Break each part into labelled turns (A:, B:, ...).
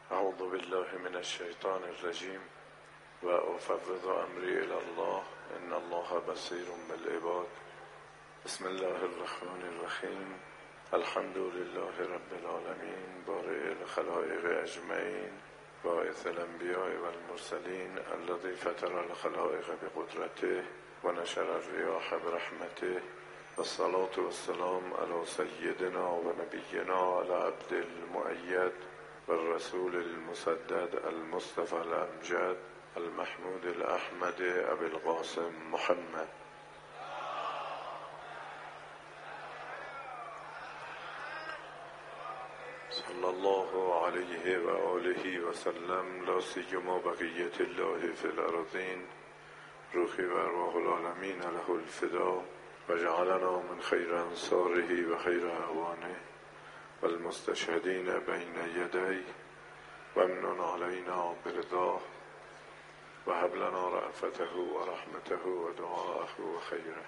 A: اعوذ بالله من الشیطان الرجیم و افوض امری الی الله ان الله بصیر بالعباد. بسم الله الرحمن الرحیم. الحمد لله رب العالمین بارئ الخلائق اجمعین باعث الانبیاء والمرسلین الذی فطر الخلائق بقدرته و نشر الریاح برحمته والصلاة والسلام علی سیدنا و نبینا علی عبد المؤید والرسول المسدد المصطفى الامجد المحمود الاحمد ابي القاسم محمد. صلی الله علیه و آله و سلم. لا سیما بقیت الله فی الارضین روحی و ارواح العالمین له الفدا و جعلنا من خیر انصاره و خیر اعوانه والمستشهدین بین یدی و امنن علینا برضاه و هب لنا رأفته و رحمته و دعاءه و خیره.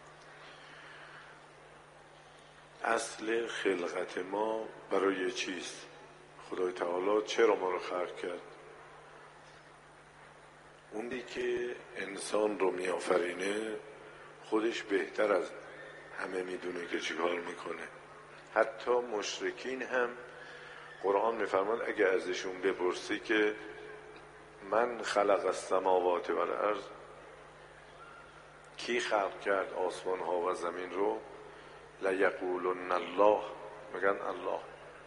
A: اصل خلقت ما برای چیست؟ خدای تعالی چرا ما رو خلق کرد؟ اونی که انسان رو می آفرینه خودش بهتر از همه میدونه که چیکار میکنه. حتی مشرکین هم قرآن میفرماد اگه ازشون بپرسی که من خلق السماوات و الارض، کی خلق کرد آسمان ها و زمین رو، لیقولن الله، میگن الله.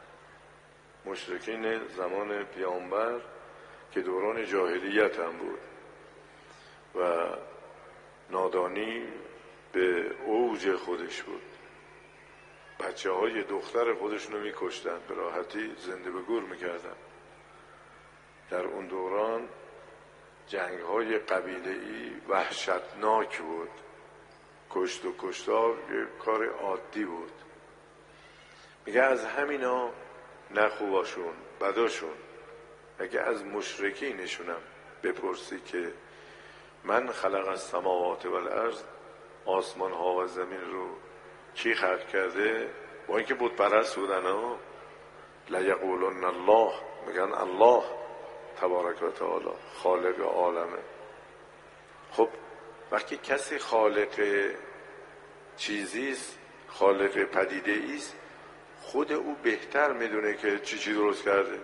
A: مشرکین زمان پیامبر که دوران جاهلیت هم بود و نادانی به اوج خودش بود، بچه های دختر خودشون رو میکشتن، به راحتی زنده به گور میکردن. در اون دوران جنگ های قبیله‌ای وحشتناک بود، کشت و کشتار یه کار عادی بود. میگه از همینا، نه خوباشون بداشون، اگه از مشرکینشونم بپرسی که من خلق السماوات و الارض، آسمان ها و زمین رو کی خلق کرده، با اینکه بت پرست بودن ها، لیقولن الله، میگن الله تبارک و تعالی خالق عالمه. خب وقتی کسی خالق چیزیست، خالق پدیده ایست، خود او بهتر میدونه که چی درست کرده.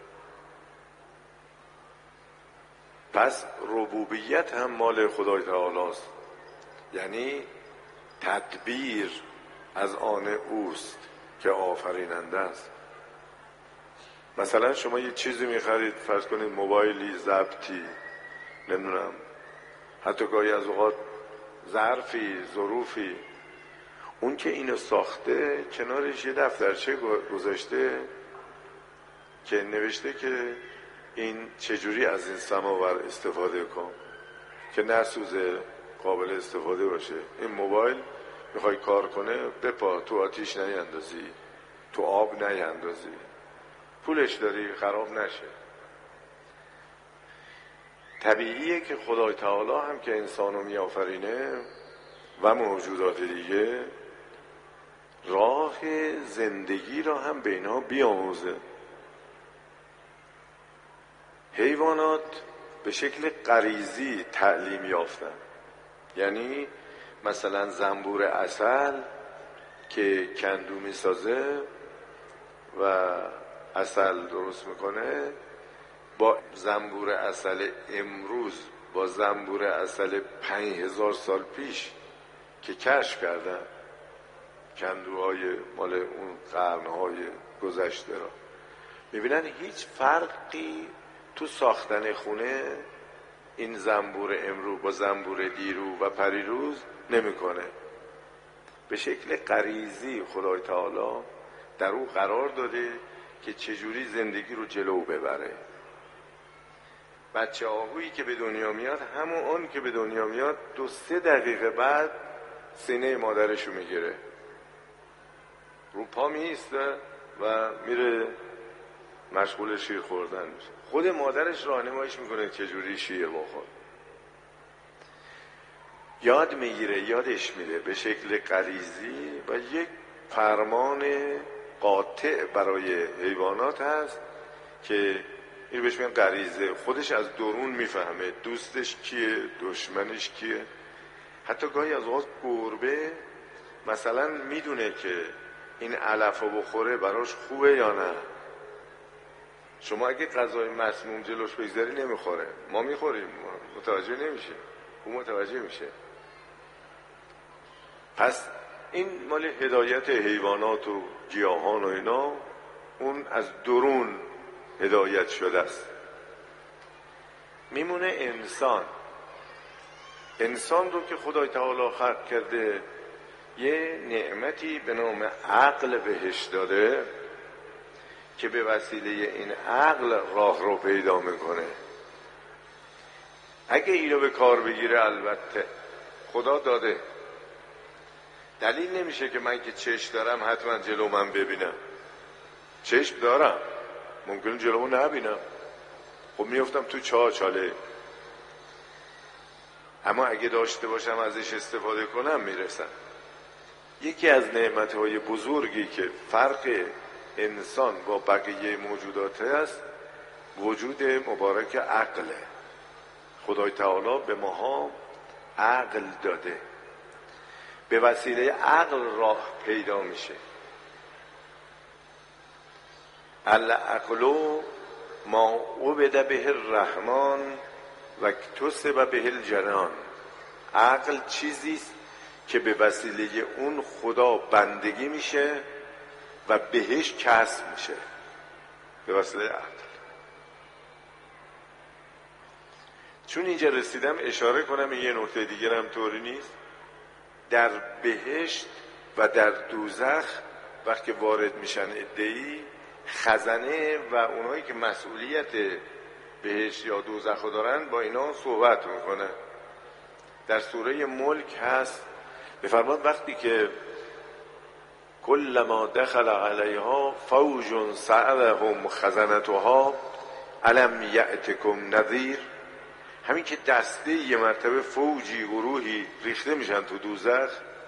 A: پس ربوبیت هم مال خدای تعالی است، یعنی تدبیر از آن اوست که آفریننده است. مثلا شما یه چیزی میخرید، فرض کنید موبایلی، ضبطی، نمیدونم، حتی گاهی از اوقات ظرفی، ظروفی، اون که اینو ساخته کنارش یه دفترچه گذاشته که نوشته که این چجوری از این سماور استفاده کن که نسوزه، قابل استفاده باشه. این موبایل میخوای کار کنه، بپا، تو آتیش نیندازی، تو آب نیندازی، پولش داری خراب نشه. طبیعیه که خدای تعالی هم که انسانو می آفرینه و موجودات دیگه، راه زندگی را هم به اینها بیاموزه. حیوانات به شکل غریزی تعلیم یافتن، یعنی مثلا زنبور عسل که کندو می سازه و عسل درست میکنه، با زنبور عسل امروز با زنبور عسل 5000 سال پیش که کشف کردن، کندوهای مال اون قرنهای گذشته را، میبینن هیچ فرقی تو ساختن خونه این زنبور امروز با زنبور دیرو و پریروز نمیکنه. به شکل غریزی خدای تعالی در اون قرار داده که چجوری زندگی رو جلو ببره. بچه آهویی که به دنیا میاد، همون اون که به دنیا میاد 2-3 دقیقه بعد سینه مادرشو میگیره، رو پا میسته و میره مشغول شیر خوردن میشه. خود مادرش راهنماییش میکنه چجوری شیر بخور. یاد میگیره، یادش میده به شکل غریزی و یک فرمان قاطع برای حیوانات هست که این بهش میگن غریزه، خودش از درون میفهمه دوستش کیه، دشمنش کیه. حتی گاهی از اوقات گربه مثلا میدونه که این علف رو بخوره براش خوبه یا نه. شما اگه غذای مسموم جلوش بگذاری نمیخوره، ما میخوریم، متوجه نمیشه، اون متوجه میشه. پس این مال هدایت حیوانات و گیاهان و اینا، اون از درون هدایت شده است. میمونه انسان رو که خدای تعالی خلق کرده، یه نعمتی به نام عقل بهش داده که به وسیله این عقل راه رو پیدا میکنه. اگه اینو به کار بگیره، البته خدا داده، دلیل نمیشه که من که چشم دارم حتما جلو من ببینم. چشم دارم، ممکن جلو نبینم، خب میفتم تو چاله، اما اگه داشته باشم ازش استفاده کنم میرسم. یکی از نعمتهای بزرگی که فرق انسان با بقیه موجودات است، وجود مبارک عقله. خدای تعالی به ماها عقل داده، به وسیله عقل راه پیدا میشه. العقل ما عبد به الرحمن و اکتسب به الجنان. عقل چیزیست که به وسیله اون خدا بندگی میشه و بهش کسب میشه، به وسیله عقل. چون اینجا رسیدم اشاره کنم این یه نکته دیگر هم طوری نیست. در بهشت و در دوزخ وقتی وارد میشن عده‌ای، خزنه و اونایی که مسئولیت بهشت یا دوزخ رو دارن با اینا صحبت میکنه. در سوره ملک هست، بفرماد وقتی که کلما دخل علیها فوج سألهم خزنتها الم یأتکم نذیر. همین که دسته یه مرتبه فوجی، گروهی ریخته میشن تو دوزخ،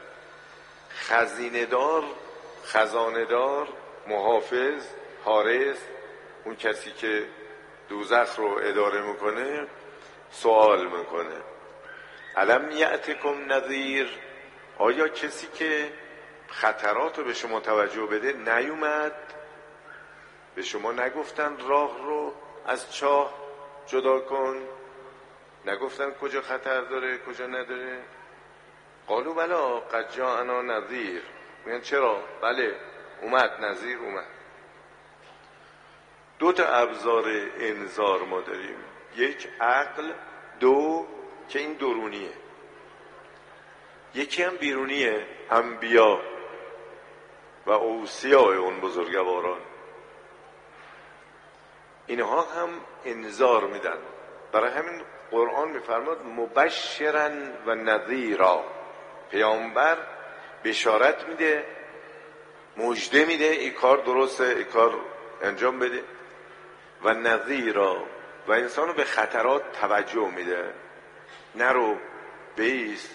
A: خزانه‌دار، محافظ، حارس، اون کسی که دوزخ رو اداره میکنه، سوال میکنه الم یأتکم نذیر، آیا کسی که خطرات رو به شما توجه بده نیومد؟ به شما نگفتن راه رو از چاه جدا کن؟ نگفتن کجا خطر داره کجا نداره؟ قالوا بلا قد جاءنا نذیر. میگن چرا؟ بله اومد، نذیر اومد. دو تا ابزار انذار ما داریم، یک عقل، دو که این درونیه، یکی هم بیرونیه، انبیا و اوصیاء اون بزرگواران. اینها هم انذار میدن. برای همین قرآن میفرماد مبشرا و نذیرا. پیامبر بشارت میده، مژده میده این کار درسته، این کار انجام بده، و نذیرا، و انسانو به خطرات توجه میده، نرو، بیست.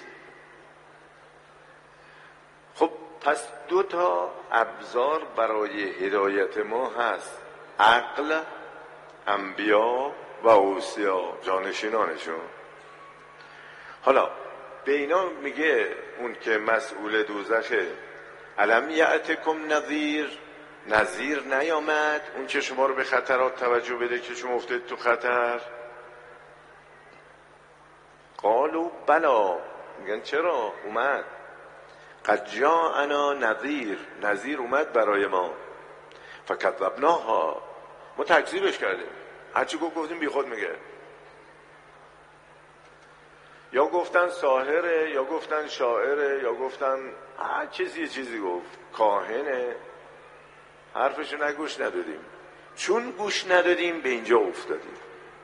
A: خب پس دو تا ابزار برای هدایت ما هست، عقل، انبیا و اوصیا، جانشینانشون. حالا به اینا میگه اون که مسئول دوزخه الم یأتکم نذیر، نذیر نیامد اون که شما رو به خطرات توجه بده که شما افتید تو خطر؟ قالوا بلا، میگن چرا؟ اومد. قد جاءنا نذیر، نذیر اومد برای ما. فکذبناها، ما تکذیبش کردیم، هرچی گفتیم بی خود میگه. یا گفتن ساحره، یا گفتن شاعره، یا گفتن چیزی گفت، کاهنه، حرفشو نگوش ندادیم. چون گوش ندادیم به اینجا افتادیم.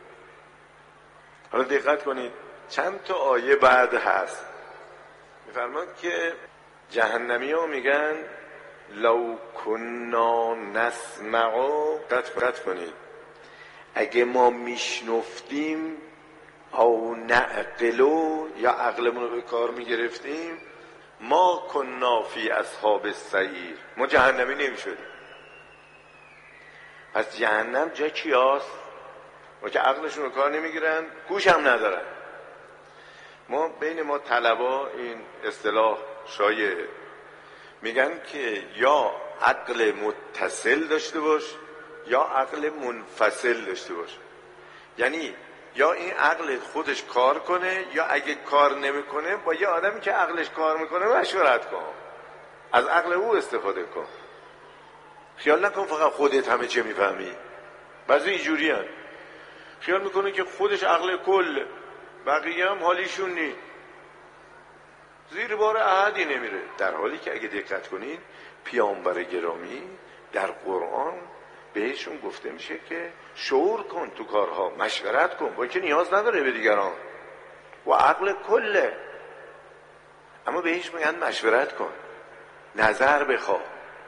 A: حالا دقت کنید چند تا آیه بعد هست میفرماد که جهنمی ها میگن لو کنا نسمع، دقت کنید، اگه ما میشنفتیم او نعقلو، یا عقلمون رو به کار میگرفتیم، ما کنا فی اصحاب السعیر، ما جهنمی نمیشدیم. پس جهنم جا کیاست؟ و که عقلشون رو کار نمیگیرن، گوش هم ندارن. ما بین ما طلبا این اصطلاح شایعه، میگن که یا عقل متصل داشته باش یا عقل منفصل داشته باش. یعنی یا این عقل خودش کار کنه، یا اگه کار نمیکنه با یه آدمی که عقلش کار میکنه مشورت کن، از عقل او استفاده کن. خیال نکن فقط خودت همه چه میفهمی. بعضی اینجوری هن. خیال میکنه که خودش عقل کل، بقیه هم حالیشون نی، زیر بار احدی نمیره. در حالی که اگه دقت کنین پیامبر گرامی در قرآن بهشون گفته میشه که شعور کن تو کارها، مشورت کن، با که نیاز نداره به دیگران و عقل کله، اما بهش میگن مشورت کن، نظر بخواه،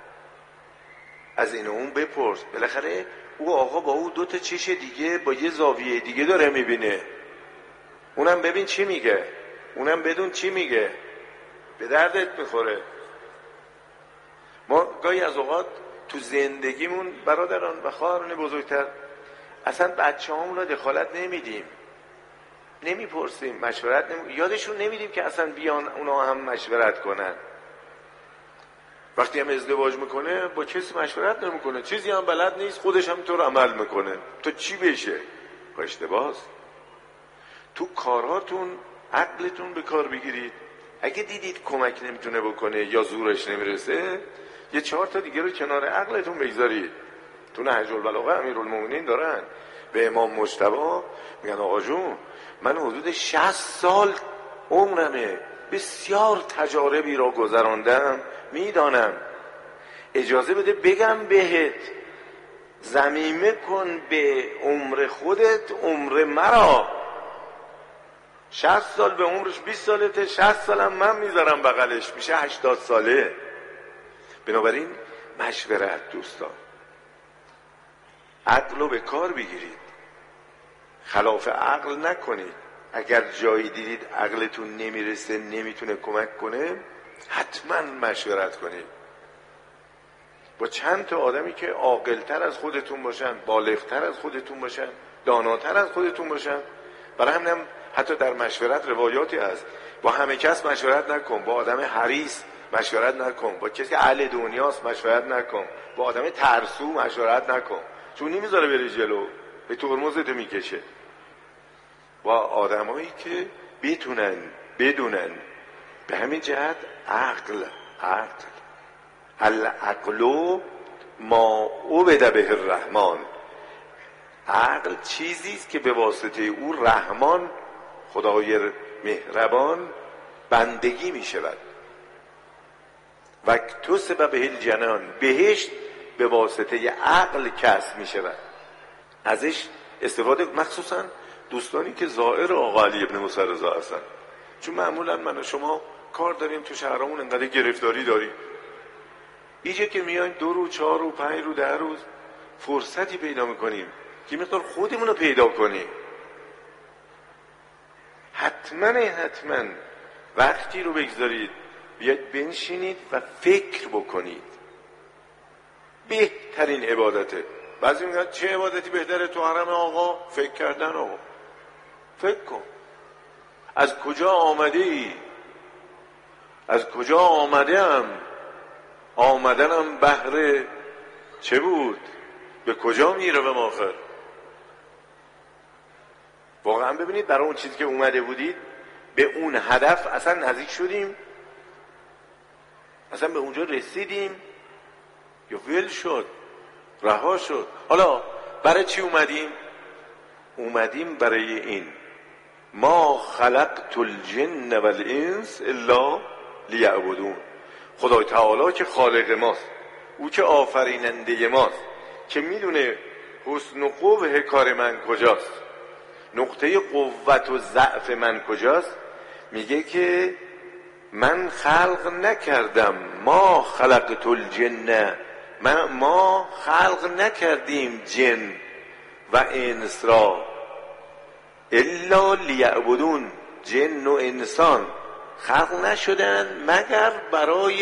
A: از این اون بپرس. بالاخره او آقا با او دوتا چش دیگه با یه زاویه دیگه داره میبینه، اونم ببین چی میگه، اونم بدون چی میگه، به دردت میخوره. ما گاهی از اوقات تو زندگیمون برادران و خواهران بزرگتر اصلا بچه همون را دخالت نمیدیم، نمیپرسیم، مشورت یادشون نمیدیم که اصلا بیان اونا هم مشورت کنن. وقتی هم ازدواج میکنه با کسی مشورت نمیکنه، چیزی هم بلد نیست، خودش هم طور عمل میکنه، تو چی بشه؟ اشتباهه. تو کاراتون عقلتون به کار بگیرید. اگه دیدید کمک نمیتونه بکنه یا زورش نمیرسه، یه 4 تا دیگه رو کنار عقلتون بگذارید. تو نهج البلاغه امیرالمومنین دارن به امام مجتبی میگن آقا جون من حدود 60 سال عمرمه، بسیار تجاربی را گذراندم، میدانم، اجازه بده بگم بهت، ضمیمه کن به عمر خودت عمر مرا. 60 سال به عمرش 20 سالته، 60 سالم من میذارم بغلش، میشه 80 ساله. بنابراین مشورت دوستان، عقل رو به کار بگیرید، خلاف عقل نکنید. اگر جایی دیدید عقلتون نمیرسه، نمیتونه کمک کنه، حتما مشورت کنید با چند تا آدمی که عاقل‌تر از خودتون باشن، بالغ‌تر از خودتون باشن، داناتر از خودتون باشن. برای همینم حتی در مشورت روایاتی هست، با همه کس مشورت نکن، با آدم حریص مشورت نکن، با کسی اهل دنیاست مشورت نکن، با آدم ترسو مشورت نکن، چون نمیذاره بری جلو، به ترمزت میکشه. با آدمایی که بتونن بدونن. به همین جهت عقل العقل ما عبد به الرحمن، عقل چیزی است که به واسطه او رحمان، خدای مهربان، بندگی می شود. و اکتسب به الجنان، بهشت به واسطه عقل کسب می شود. ازش استفاده، مخصوصا دوستانی که زائر آقا علی ابن موسی رضا هستن، چون معمولا من و شما کار داریم تو شهرامون، انقدر گرفتاری داریم، اینجا که میایم 2 روز 4 روز 5 روز 10 روز فرصتی پیدا میکنیم که مقدار خودمون رو پیدا کنیم. حتما وقتی رو بگذارید، بیاید بنشینید و فکر بکنید. بهترین عبادته. بعضی میگن چه عبادتی بهتره تو حرم آقا؟ فکر کردن. آقا فکر کن، از کجا آمده ای؟ از کجا آمدم؟ آمدنم بهر چه بود؟ به کجا میروم آخر؟ واقعا ببینید برای اون چیزی که اومده بودید به اون هدف اصلا نزدیک شدیم؟ اصلا به اونجا رسیدیم یا ول شد، رها شد؟ حالا برای چی اومدیم؟ اومدیم برای این ما خلقت الجن والانس الا لیعبدون. خدای تعالی که خالق ماست، او که آفریننده ماست، که میدونه حسن و قبح کار من کجاست، نقطه قوت و ضعف من کجاست، میگه که من خلق نکردم، ما خلقت الجن، ما خلق نکردیم جن و انس را الا لیعبدون. جن و انسان خلق نشدن مگر برای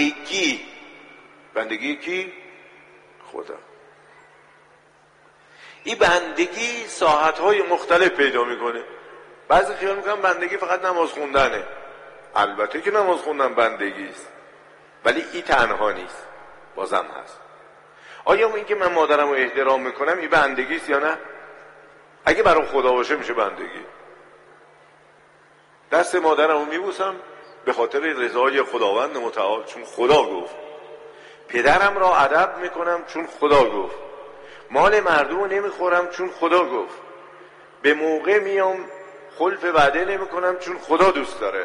A: بندگی. بندگی کی؟ خدا. این بندگی ساحت‌های مختلف پیدا میکنه. بعضی خیال میکنن بندگی فقط نماز خوندنه. البته که نماز خوندن بندگی است، ولی این تنها نیست، بازم هست. آیا این که من مادرم رو احترام میکنم این بندگی است یا نه؟ اگه برای خدا باشه میشه بندگی. دست مادرم رو میبوسم به خاطر رضای خداوند متعال، چون خدا گفت. پدرم را ادب میکنم چون خدا گفت. مال مردم رو نمیخورم چون خدا گفت. به موقع میام خلف وعده نمیکنم چون خدا دوست داره.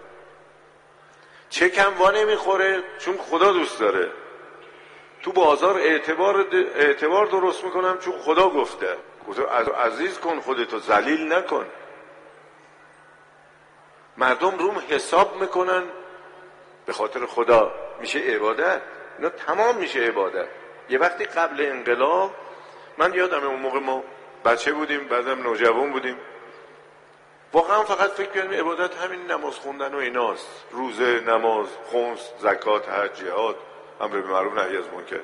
A: چکم وا نمیخوره چون خدا دوست داره. تو بازار اعتبار درست میکنم چون خدا گفته. عزیز کن خودتو، ذلیل نکن. مردم روم حساب میکنن به خاطر خدا، میشه عبادت. اینا تمام میشه عبادت. یه وقتی قبل انقلاب، من یادمه اون موقع ما بچه بودیم، بعدم نوجوان بودیم، واقعا فقط فکر کنیم عبادت همین نماز خوندن و ایناست. روزه، نماز، خمس، زکات، حج، جهاد، امر به معروف نهی از منکر.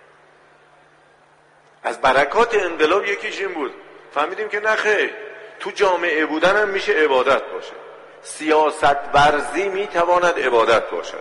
A: از برکات انقلاب یکیش این بود، فهمیدیم که نه خیر، تو جامعه بودن هم میشه عبادت باشه. سیاست ورزی میتواند عبادت باشد.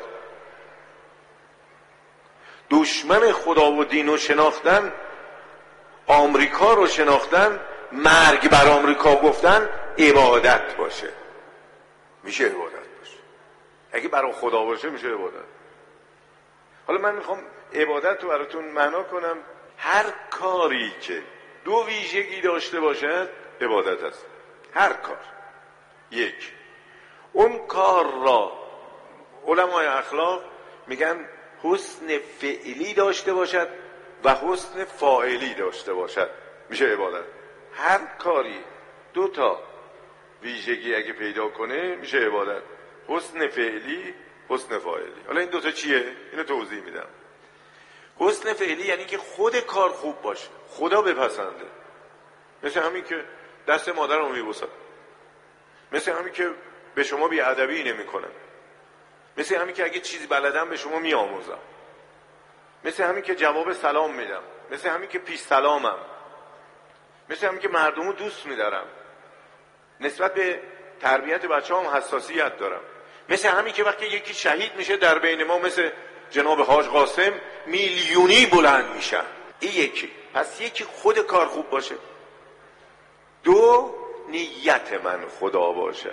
A: دشمن خدا و دین رو شناختن، آمریکا رو شناختن، مرگ بر آمریکا گفتن عبادت باشه. میشه عبادت باشه. اگه برای خدا باشه میشه عبادت. حالا من میخوام عبادت رو براتون معنا کنم. هر کاری که دو ویژگی داشته باشد عبادت است. هر کار. یک، اون کار را علمای اخلاق میگن حسن فعلی داشته باشد و حسن فاعلی داشته باشد، میشه عبادت. هر کاری دو تا ویژگی اگه پیدا کنه میشه عبادت. حسن فعلی، حسن فاعلی. حالا این دوتا چیه؟ اینو توضیح میدم. حسن فعلی یعنی که خود کار خوب باشه، خدا بپسنده. مثل همین که دست مادرمو میبوسم، مثل همین که به شما بیادبی نمیکنم، مثل همین که اگه چیزی بلدم به شما میآموزم، مثل همین که جواب سلام میدم، مثل همین که پیش سلامم، مثل همین که مردمو دوست میدارم، نسبت به تربیت بچه‌هام حساسیت دارم، مثل همین که وقتی یکی شهید میشه در بین ما، مثل جناب حاج قاسم، میلیونی بلند میشن. این یکی. پس یکی خود کار خوب باشه. دو، نیت من خدا باشد.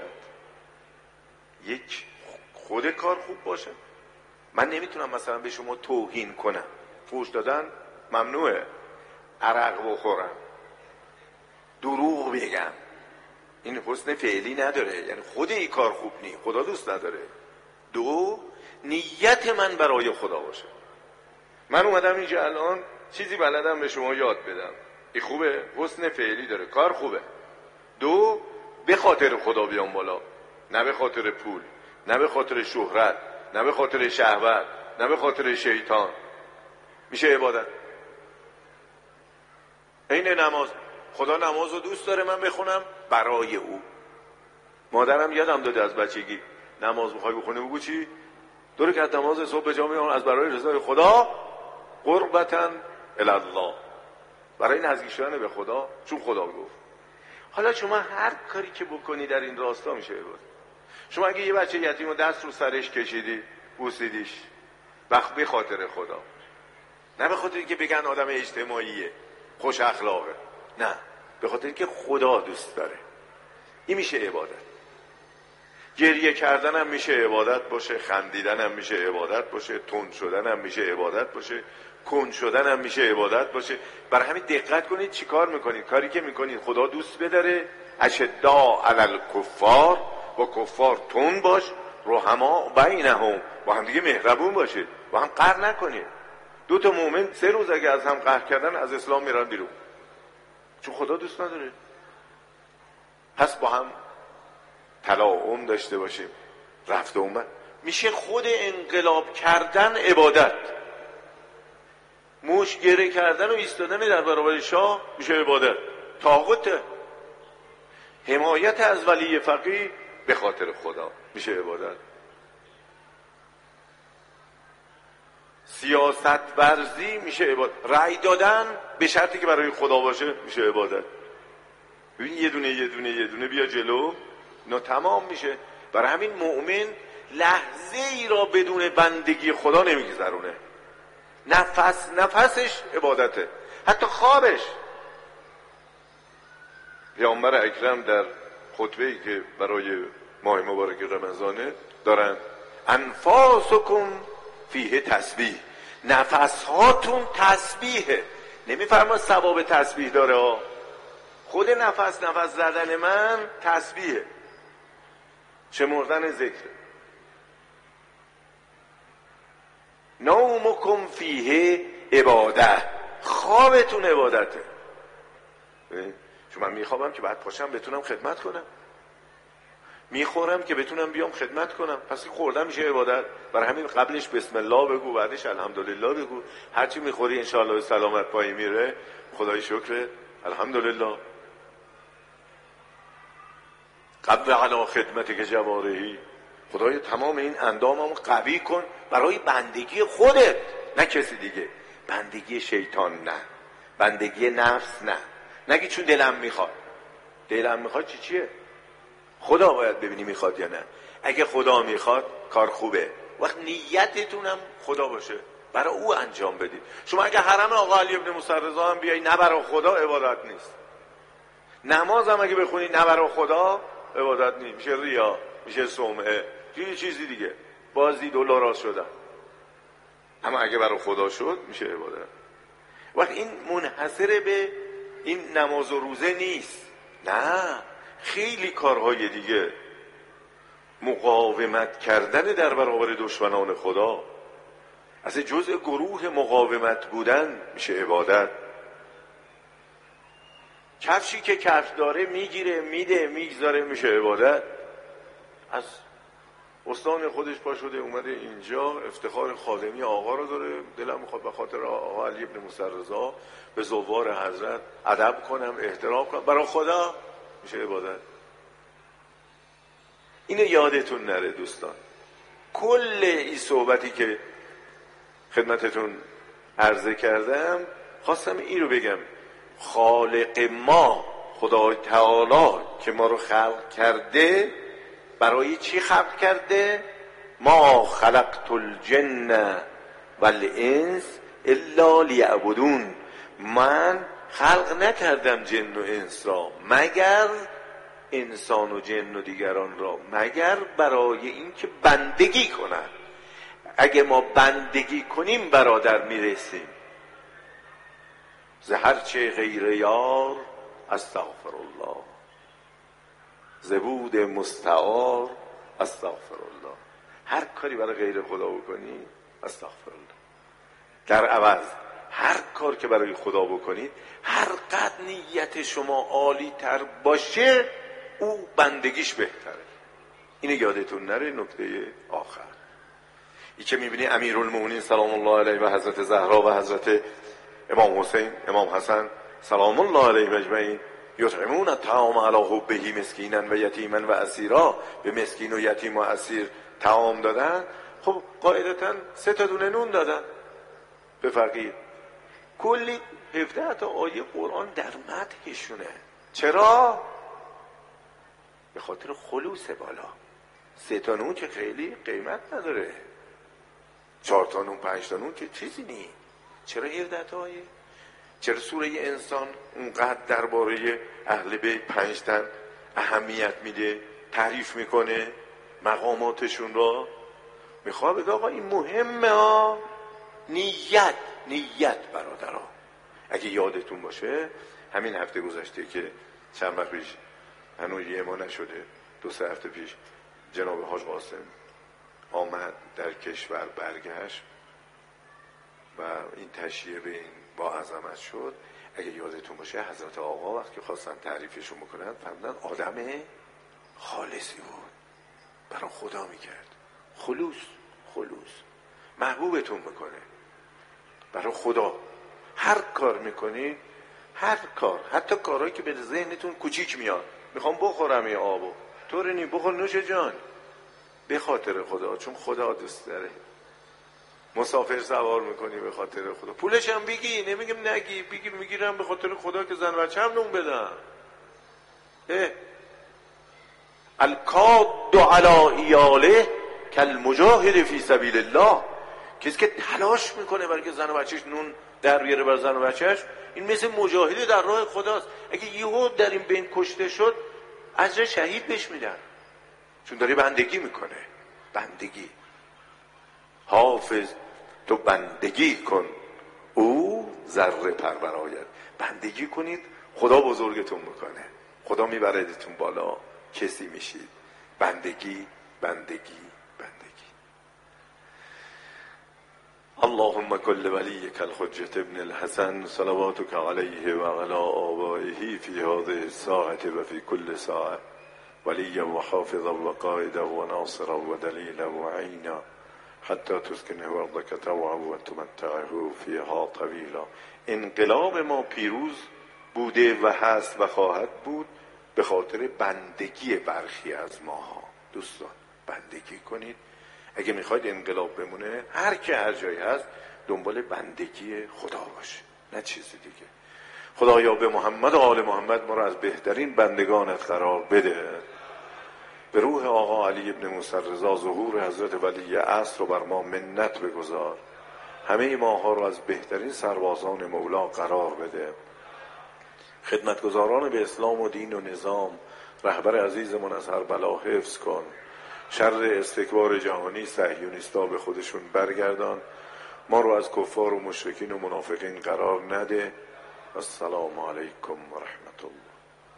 A: یک، خود کار خوب باشه. من نمیتونم مثلا به شما توهین کنم، فحش دادن ممنوعه، عرق بخورم، دروغ بگم، این حسن فعلی نداره، یعنی خود این کار خوب نیست، خدا دوست نداره. دو، نیت من برای خدا باشه. من اومدم اینجا الان چیزی بلدم به شما یاد بدم، این خوبه، حسن فعلی داره، کار خوبه. دو، به خاطر خدا بیام بالا، نه به خاطر پول، نه به خاطر شهرت، نه به خاطر شهوت، نه به خاطر شیطان، میشه عبادت. این نماز، خدا نماز رو دوست داره من بخونم برای او. مادرم یادم داده از بچگی، نماز میخوای بخونی بگو چی؟ دو رکعت نماز صبح به جا میام از برای رضای خدا، قربتاً الی الله، برای نزدیک شدن به خدا، چون خدا گفت. حالا شما هر کاری که بکنی در این راستا میشه عبادت. شما اگه یه بچه یتیم رو دست رو سرش کشیدی، بوسیدیش، به خاطر خدا، نه به خاطر اینکه بگن آدم اجتماعیه، خوش اخلاقه، نه، به خاطر اینکه خدا دوست داره، این میشه عبادت. گریه کردن هم میشه عبادت باشه، خندیدن هم میشه عبادت باشه، تند شدن هم میشه عبادت باشه، کند شدن هم میشه عبادت باشه. برای همین دقت کنید چی کار میکنید. کاری که میکنید خدا دوست بداره. اشداء علی الکفار، با کفار تند باش، رحما بینهم، با هم دیگه مهربون باشید، با هم قهر نکنید. دو تا مؤمن 3 روز اگه از هم قهر کردن از اسلام میرن بیرون، چون خدا دوست نداره. پس با هم تلاعم داشته باشیم، رفت و اومد. میشه خود انقلاب کردن عبادت. موش گره کردن و ایستادن در برابر شاه میشه عبادت. طاغوته. حمایت از ولی فقیه به خاطر خدا میشه عبادت. سیاست ورزی میشه عبادت، رأی دادن به شرطی که برای خدا باشه میشه عبادت. ببین یه دونه یه دونه یه دونه بیا جلو، اینا تمام میشه. برای همین مؤمن لحظه ای را بدون بندگی خدا نمیگذرونه. نفسش عبادته، حتی خوابش. پیامبر اکرم در خطبه‌ای که برای ماه مبارک رمضانه دارن، انفاسکم فیه تسبیح، نفسهاتون تسبیحه. نمیفرما ثواب تسبیح داره ها، خود نفس زدن من تسبیحه، شمردن ذکر. نومکم فیه عباده، خوابتون عبادته. چون من میخوابم که بعد پاشم بتونم خدمت کنم، میخورم که بتونم بیام خدمت کنم، پس خوردن میشه عبادت. برای همین قبلش بسم الله بگو، بعدش الحمدلله بگو. هرچی میخوری انشاءالله سلامت پایی میره، خدای شکر، الحمدلله. قبل علی خدمت که جوارحی، خدای تمام این انداممو قوی کن برای بندگی خودت، نه کسی دیگه. بندگی شیطان نه، بندگی نفس نه. نگی چون دلم میخواد. دلم میخواد چیه؟ خدا باید ببینی میخواد یا نه. اگه خدا میخواد کار خوبه، وقت نیتتونم خدا باشه، برای او انجام بدید. شما اگه حرم آقا علی ابن موسی رضا هم بیایی نه برای خدا، عبادت نیست. نماز هم اگه بخونی نه برای خدا، عبادت نیست، میشه ریا، میشه سمعه، یه چیزی دیگه، بازی دلار شدن. اما اگه برای خدا شد میشه عبادت. وقت این منحصر به این نماز و روزه نیست، نه، خیلی کارهای دیگه. مقاومت کردن در برابر دشمنان خدا، از جزء گروه مقاومت بودن میشه عبادت. کفشی که کفش داره میگیره میده میگذاره میشه عبادت. از استان خودش پا شده اومده اینجا، افتخار خادمی آقا رو داره، دلم میخواد به خاطر آقا علی ابن موسی رضا به زوار حضرت ادب کنم، احترام کنم، برای خدا میشه عبادت. اینو یادتون نره دوستان. کل این صحبتی که خدمتتون عرضه کردم خواستم این رو بگم، خالق ما خدای تعالی که ما رو خلق کرده، برای چی خلق کرده؟ ما خلقت الجن والانس الا لیعبدون، من خلق نکردم جن و انس را مگر انسان و جن و دیگران را، مگر برای این که بندگی کنند. اگه ما بندگی کنیم برادر میرسیم. زهرچه غیر یار استغفر الله، زبود مستعار استغفر الله. هر کاری برای غیر خدا بکنی استغفر الله. در عوض هر کار که برای خدا بکنید، هر قدر نیت شما عالی تر باشه، او بندگیش بهتره. اینو یادتون نره. نکته آخر این که میبینی امیرالمومنین سلام الله علیه و حضرت زهرا و حضرت امام حسین، امام حسن سلام الله علیه اجمعین یطعمون الطعام علی حبه مسکینا و یتیما و اسیرا، به مسکین و یتیم و اسیر طعام دادن. خب قاعدتا 3 دونه نون دادن به فقیر. کلی 17 تا آیه قرآن در مدحشونه. چرا؟ به خاطر خلوص بالا. 3 نون که خیلی قیمت نداره، 4 نون 5 نون که چیزی نی. چرا 17 تا آیه؟ چرا سوره انسان اونقدر درباره اهل بیت 5 تن اهمیت میده، تعریف میکنه مقاماتشون را؟ میخواد بگه آقا این مهمه ها. نیت برادرها. اگه یادتون باشه همین هفته گذشته که چند وقت پیش، هنوز یه ماه نشده، 2-3 هفته پیش، جناب حاج قاسم آمد در کشور، برگشت و این تشییع به این با عظمت شد. اگه یادتون باشه حضرت آقا وقتی خواستن تعریفشون بکنن فرمودن آدم خالصی بود، برای خدا میکرد، خلوص محبوبتون میکنه برای خدا. هر کار میکنی، هر کار، حتی کارهایی که به ذهنتون کوچیک میاد، میخوام بخورم این آبو، طور نی بخور نوش جان، به خاطر خدا، چون خدا دوست داره. مسافر سوار میکنی به خاطر خدا، پولش هم بگی، نمیگم نگی، بگی میگیرم به خاطر خدا که زن بچه هم نون بدم. الکاد علی ایاله کالمجاهد فی سبیل الله. کسی که تلاش میکنه برای که زن و بچهش نون در بیاره بر زن و بچهش، این مثل مجاهدی در راه خداست. اگه یهو در این بین کشته شد اجر شهید بهش میدن، چون داره بندگی میکنه. بندگی. حافظ تو بندگی کن او ذره پرور آید. بندگی کنید خدا بزرگتون میکنه، خدا میبردتون بالا، کسی میشید. بندگی بندگی بندگی. اللهم کل ولیک الحجة ابن الحسن صلواتک علیه و علی آبائه فی هذه الساعة و فی کل ساعة ولیا و حافظا و قائدا و ناصرا و دلیلا و عینا حتی تسکنه ارضک طوعا و تمتعه فیها طویلا. انقلاب ما پیروز بوده و هست و خواهد بود به خاطر بندگی برخی از ماها. دوستان بندگی کنید. اگه میخواید انقلاب بمونه، هر که هر جایی هست دنبال بندگی خدا باشه، نه چیزی دیگه. خدایا به محمد و آل محمد ما را از بهترین بندگانت قرار بده. به روح آقا علی ابن موسی رضا ظهور حضرت ولی عصر رو بر ما منت بگذار. همه ماها رو از بهترین سربازان مولا قرار بده. خدمتگزاران به اسلام و دین و نظام، رهبر عزیزمون از هر بلا حفظ کن. شر استکبار جهانی صهیونیستا به خودشون برگردان. ما رو از کفار و مشرکین و منافقین قرار نده. السلام علیکم و رحمت